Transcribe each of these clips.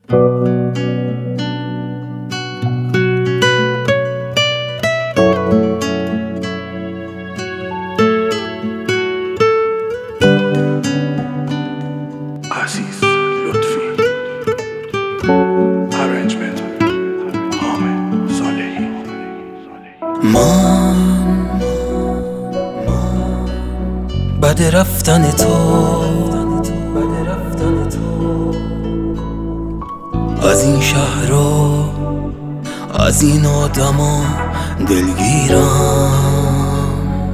عزیز لطفی ارنجمنت حامد صالحی. من بعد رفتن تو از این شهر و از این آدما دلگیرم،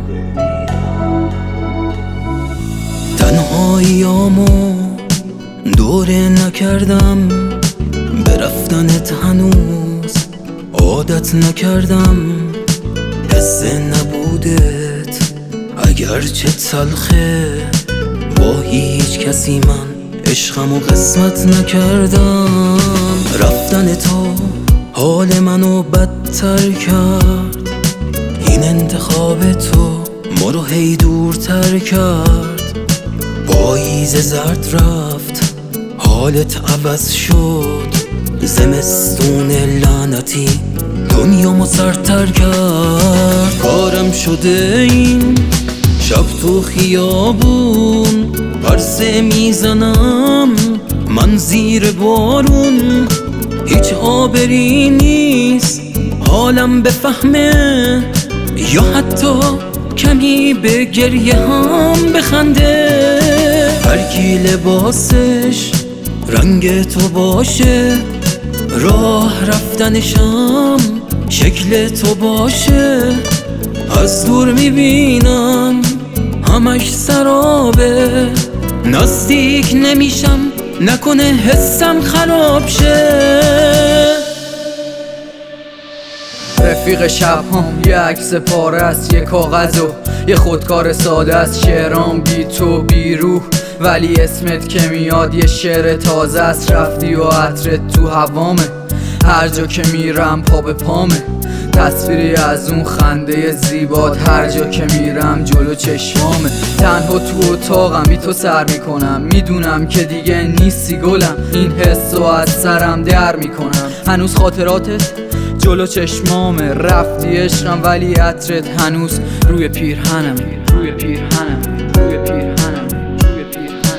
تنهاییامو دوره نکردم، به رفتنت هنوز عادت نکردم، حس نبودت اگرچه تلخه، با هیچ کسی من عشقمو قسمت نکردم. رفتن تو حال منو بدتر کرد، این انتخاب تو ما رو هی دورتر کرد. پاییز زرد رفت حالت عوض شد، زمستون لعنتی دنیامو سردتر کرد. کارم شده این شب تو خیابون، پرسه میزنم من زیر بارون، هیچ آبری نیست حالم بفهمه، یا حتی کمی به گریه هم بخنده. هرکی لباسش رنگ تو باشه، راه رفتنشم شکل تو باشه، از دور میبینم همش سرابه، نزدیک نمیشم نکنه حسم خراب شه. رفیق شب هم یه عکس پاره است، یه کاغذ و یه خودکار ساده است، شعرام بی تو بی روح ولی اسمت که میاد یه شعر تازه است. رفتی و عطرت تو هوامه، هر جا که میرم پا به پامه، تصویری از اون خنده زیبات هر جا که میرم جلو چشمامه. تنها تو اتاقم بی تو سر میکنم، میدونم که دیگه نیستی گلم، این حسو از سرم در میکنم. هنوز خاطراتت جلو چشمامه، رفتی عشقم ولی عطرت هنوز روی پیرهنم، روی پیرهنم، روی پیرهنم، روی پیرهنم.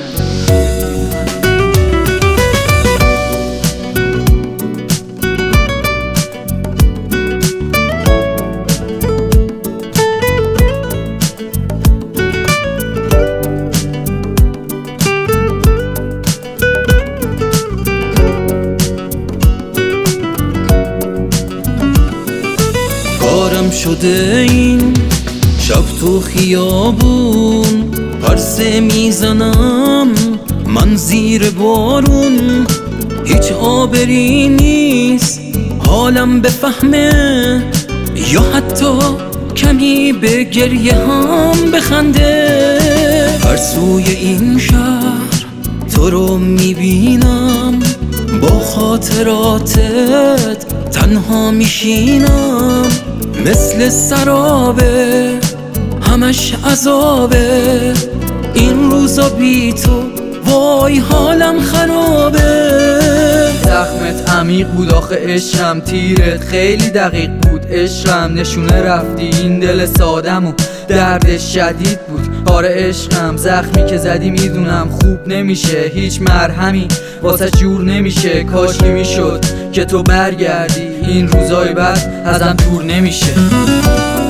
کارم شده این شب تو خیابون، پرسه میزنم من زیر بارون، هیچ آبری نیست حالم بفهمه، یا حتی کمی به گریه هم بخنده. هر سوی این شهر تو رو میبینم، با خاطراتت تنها میشینم، مثل سرابه همش عذابه، این روزا بی تو وای حالم خرابه. زخمت عمیق بود آخه عشقم، تیرت خیلی دقیق بود عشقم، نشونه رفتی این دل سادم و دردش شدید بود. آره عشقم زخمی که زدی میدونم خوب نمیشه، هیچ مرهمی واسه جور نمیشه، کاشکی میشد که تو برگردی، این روزای بعد ازم دور نمیشه.